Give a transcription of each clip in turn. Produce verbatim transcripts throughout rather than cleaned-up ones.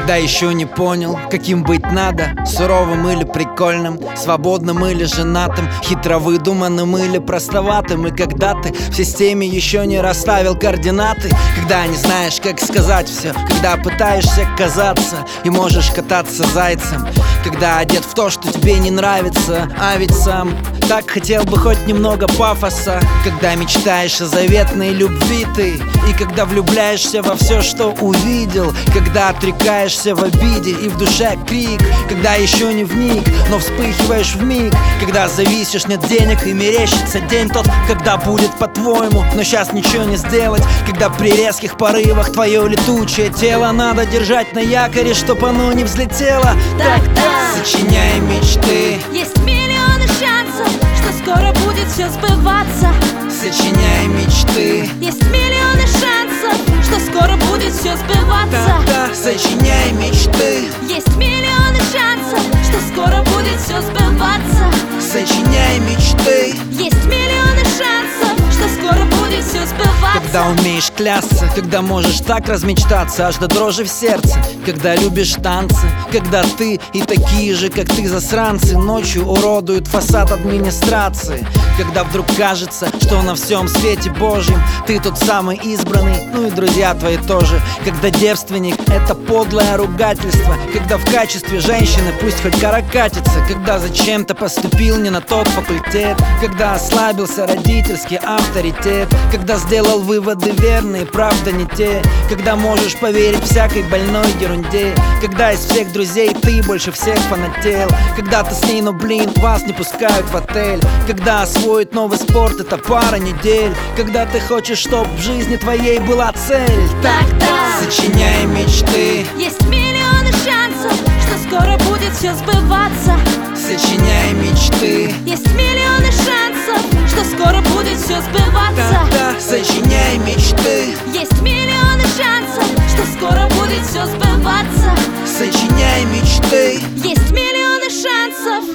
когда еще не понял, каким быть надо, суровым или прикольным, свободным или женатым, хитро выдуманным или простоватым. И когда ты в системе еще не расставил координаты, когда не знаешь, как сказать все, когда пытаешься казаться и можешь кататься зайцем, когда одет в то, что тебе не нравится, а ведь сам так хотел бы хоть немного пафоса, когда мечтаешь о заветной любви ты, и когда влюбляешься во все, что увидел, когда отрекаешься в обиде и в душе крик, когда еще не вник, но вспыхиваешь вмиг, когда зависишь, нет денег и мерещится день тот, когда будет по-твоему, но сейчас ничего не сделать, когда при резких порывах твое летучее тело надо держать на якоре, чтоб оно не взлетело. Так-так, сочиняй мечты, есть миллионы шансов, что скоро будет все сбываться. Сочиняй мечты, есть миллионы шансов, что скоро будет все сбываться. так-так, сочиняй мечты, есть миллионы шансов, что скоро будет все сбываться. сочиняй мечты, есть миллионы шансов, что скоро будет все сбываться. когда умеешь клясться, когда можешь так размечтаться аж до дрожи в сердце, когда любишь танцы, когда ты и такие же, как ты, засранцы ночью уродуют фасад администрации, когда вдруг кажется, что на всем свете Божьем ты тот самый избранный, ну и друзья твои тоже, когда девственник — это подлое ругательство, когда в качестве женщины пусть хоть гора катится, когда зачем-то поступил не на тот факультет, когда ослабился родительский авторитет, когда сделал выводы верные, правда не те, когда можешь поверить всякой больной ерунде, когда из всех друзей ты больше всех фанател, когда ты с ней, но блин, вас не пускают в отель, когда освоить новый спорт — это пара недель, когда ты хочешь, чтоб в жизни твоей была цель. Так-так, сочиняй мечты, есть миллионы шансов, что скоро будет все сбываться. сочиняй мечты, есть миллионы шансов, что скоро будет все сбываться. так-так, сочиняй мечты, есть миллионы шансов, что скоро будет все сбываться. сочиняй мечты. Есть миллионы шансов.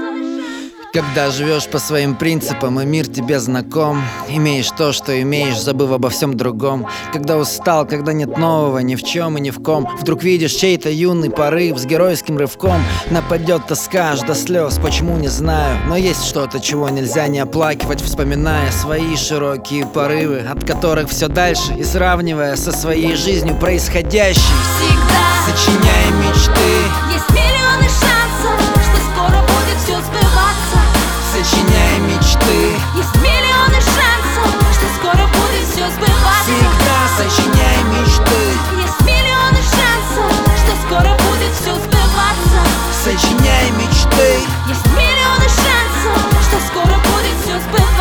Когда живешь по своим принципам и мир тебе знаком, имеешь то, что имеешь, забыв обо всем другом. Когда устал, когда нет нового ни в чем и ни в ком, вдруг видишь чей-то юный порыв с геройским рывком. Нападет тоска аж до слез, почему не знаю, но есть что-то, чего нельзя не оплакивать, вспоминая свои широкие порывы, от которых все дальше, и сравнивая со своей жизнью происходящей. Всегда Сочиняй мечты, есть миллионы шансов, что скоро будет все сбываться. сочиняй мечты, есть миллионы шансов, что скоро будет все сбываться. всегда сочиняй мечты, Есть миллионы шансов, что скоро будет все сбываться. сочиняй мечты. Есть миллионы шансов, что скоро будет все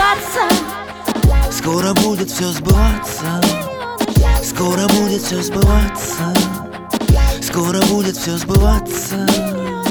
сбываться. Скоро будет все сбываться, скоро будет все сбываться, скоро будет все сбываться.